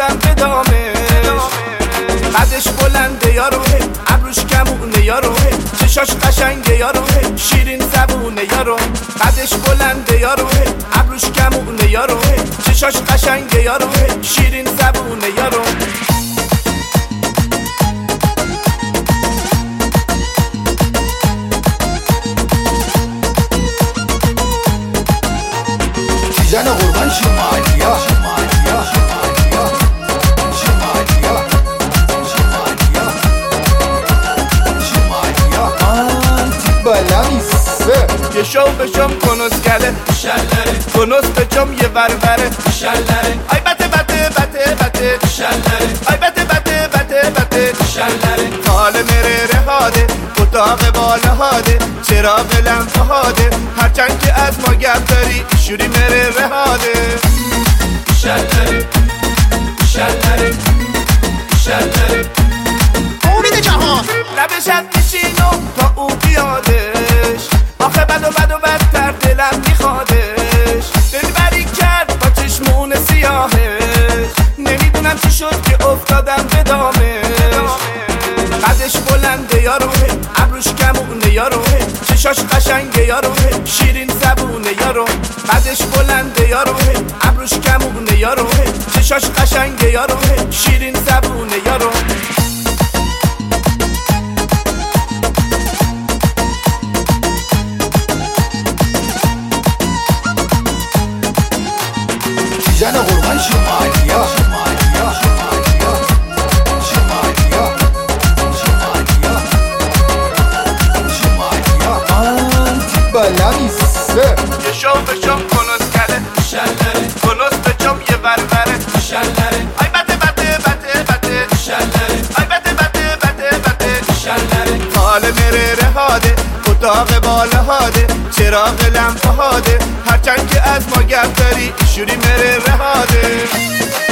افتادم به دامش. قدش بلنده یارو، ابروش کمونه یارو، چشاش قشنگه یارو، شیرین زبونه یارو. قدش بلنده یارو، ابروش کمونه یارو، چشاش قشنگه یارو، شیرین زبونه یارو. زن قربان شمالیا یه شو بشم کنسکله شلره، کنس بچم یه بربره شلره. آی بته بته بته بته شلره، آی بته بته بته بته شلره. حال مره رهاده، اتاق بالا هاده، چراغ لمفه هاده، هرچند که از ما گپ داری شوری مره رهاده. شلره شلره شلره. امید جهان لبشت میشینو تا او بیادش، آخه بد و بد و بدتر دلم میخوادش. دلبری کرد با چشمون سیاهش، نمیدونم چی شد که افتادم به دامش. قدش بلنده یارو، ابروش کمونه یارو، چشاش قشنگه یارو، شیرین زبونه یارو. قدش بلنده یارو، ابروش کمونه یارو، چشاش قشنگه یارو، شیرین زبونه یارو. زن قربان شمالیا یه شو بشم کنسکله شلره، کنس بچم یه بربره شلره. آی بته بته بته بته شلره، آی بته بته بته بته شلره. حال مره رهاده، اتاق بالا هاده، چراغ لمفه هاده، هرچند که از ما گپ داری شوری مره رهاده.